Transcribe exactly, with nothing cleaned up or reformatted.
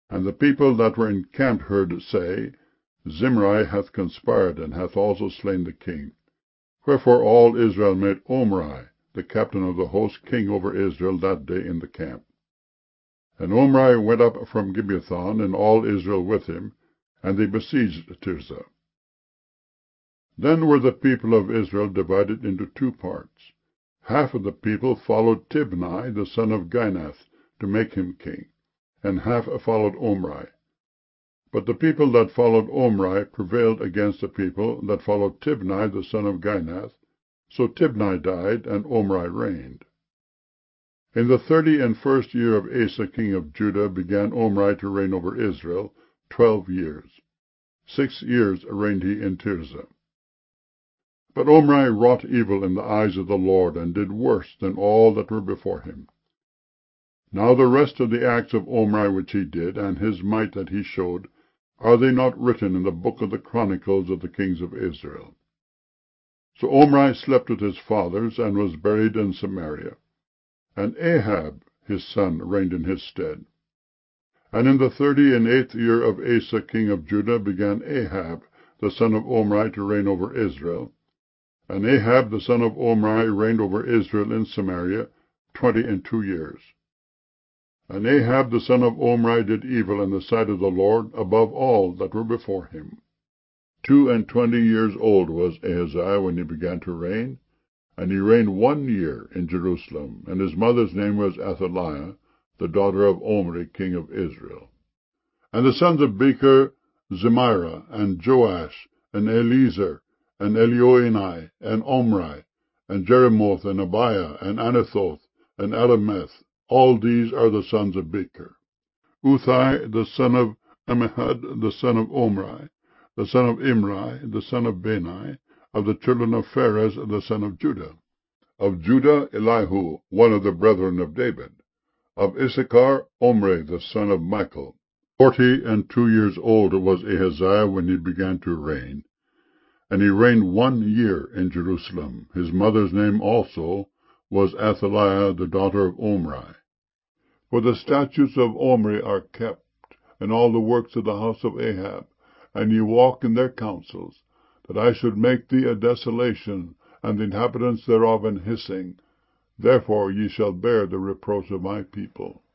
And the people that were encamped heard say, Zimri hath conspired, and hath also slain the king. Wherefore all Israel made Omri, the captain of the host, king over Israel that day in the camp. And Omri went up from Gibbethon, and all Israel with him, and they besieged Tirzah. Then were the people of Israel divided into two parts. Half of the people followed Tibni, the son of Ginath, to make him king, and half followed Omri. But the people that followed Omri prevailed against the people that followed Tibni, the son of Ginath. So Tibni died, and Omri reigned. In the thirty and first year of Asa king of Judah began Omri to reign over Israel twelve years. Six years reigned he in Tirzah. But Omri wrought evil in the eyes of the Lord, and did worse than all that were before him. Now the rest of the acts of Omri which he did, and his might that he showed, are they not written in the book of the chronicles of the kings of Israel? So Omri slept with his fathers, and was buried in Samaria. And Ahab his son reigned in his stead. And in the thirty and eighth year of Asa king of Judah began Ahab the son of Omri to reign over Israel. And Ahab the son of Omri reigned over Israel in Samaria twenty and two years. And Ahab the son of Omri did evil in the sight of the Lord above all that were before him. Two and twenty years old was Ahaziah when he began to reign, and he reigned one year in Jerusalem, and his mother's name was Athaliah, the daughter of Omri king of Israel. And the sons of Becher, Zemira, and Joash, and Eliezer, and Elioenai, and Omri, and Jeremoth, and Abiah, and Anathoth, and Alemeth, all these are the sons of Becher. Uthai, the son of Ammihud, the son of Omri, the son of Imri, the son of Bani, of the children of Pharez, the son of Judah. Of Judah, Elihu, one of the brethren of David. Of Issachar, Omri, the son of Michael. Forty and two years old was Ahaziah when he began to reign, and he reigned one year in Jerusalem. His mother's name also was Athaliah, the daughter of Omri. For the statutes of Omri are kept, and all the works of the house of Ahab, and ye walk in their counsels, that I should make thee a desolation, and the inhabitants thereof an hissing. Therefore ye shall bear the reproach of my people.